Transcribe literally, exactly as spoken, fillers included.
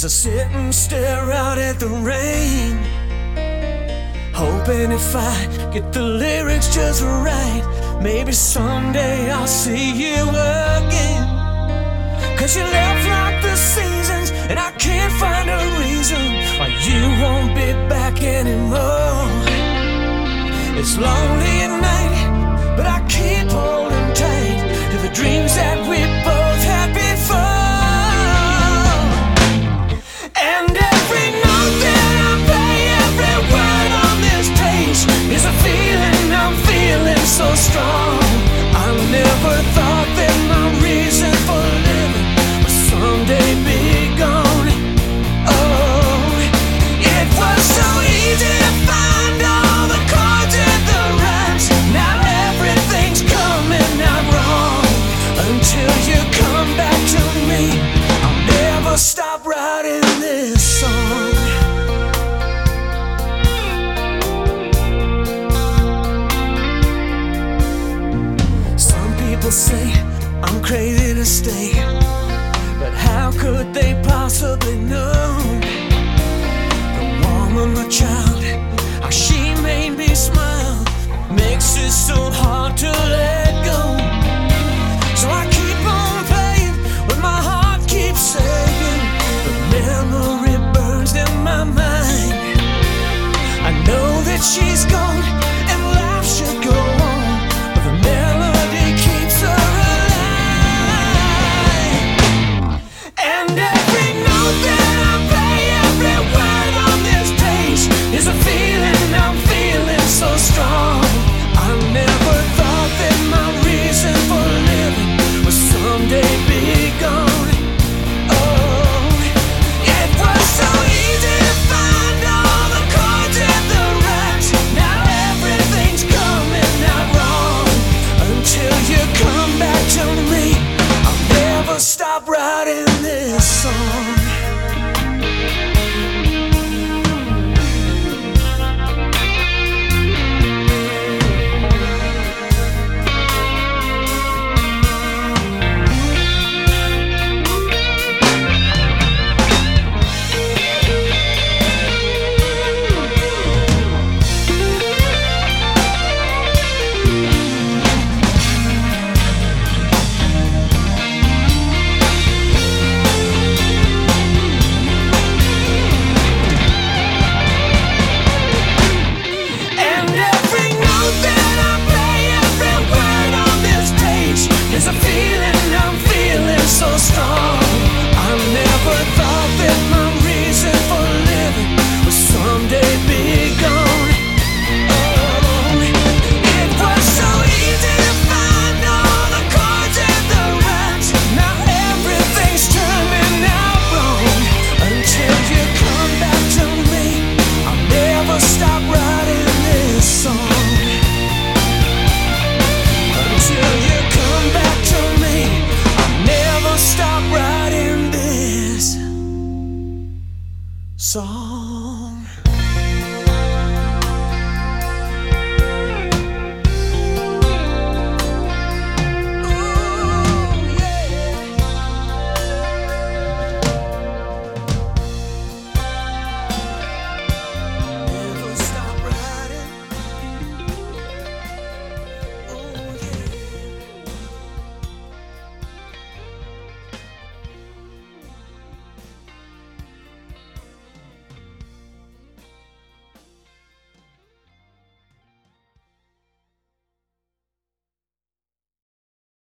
As I sit and stare out at the rain, hoping if I get the lyrics just right, maybe someday I'll see you again. Cause you left like the seasons, and I can't find a reason why you won't be back anymore. It's lonely at night, but I keep holding tight to the dreams that we both had before. And every note that I play, every word on this page is a feeling I'm feeling so strong. I never thought that my reason for living would someday be gone. Oh, it was so easy to find all the chords and the rhymes. Now everything's coming out wrong. Until you come back to me, I'll never stop writing this song. Some people say I'm crazy to stay, but how could they possibly know? The woman, the child, how she made me smile, makes it so hard to let go. So I keep on playing what my heart keeps saying. The memory burns in my mind. I know that she's gone.